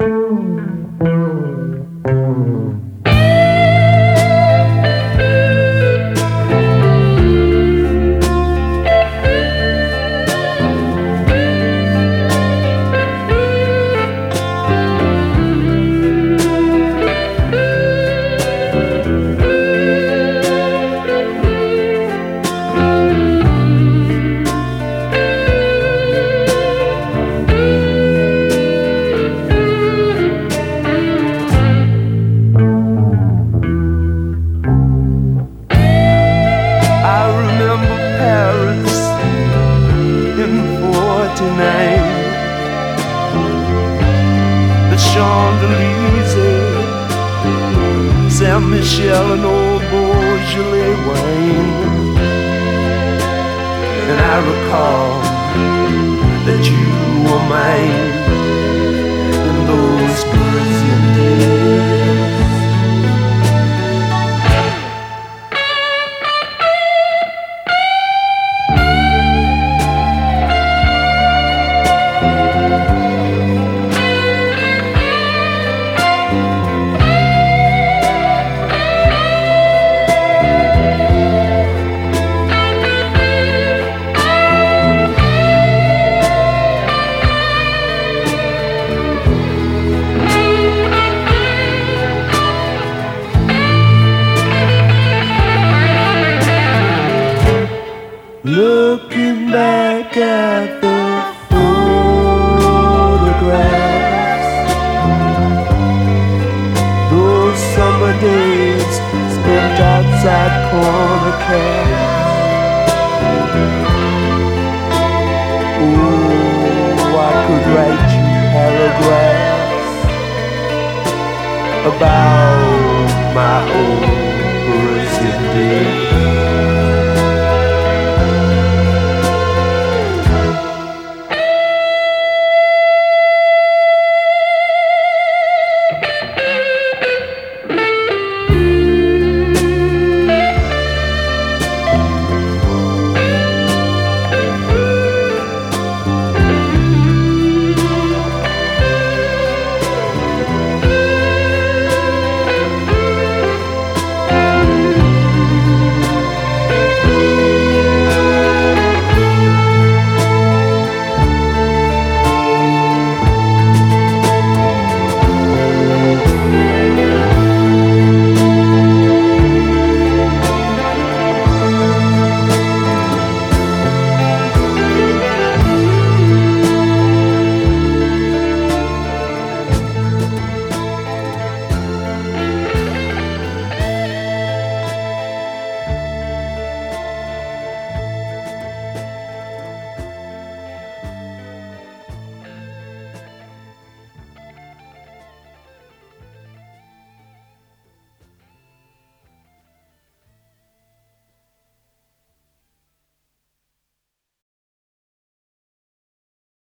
The Champs-Élysées, Saint-Michel and old Beaujolais wine. And I recall that you were mine in those Parisian days. Looking back at the photographs, those summer days spent outside corner cafes. Oh, I could write you paragraphs about my old Parisian days.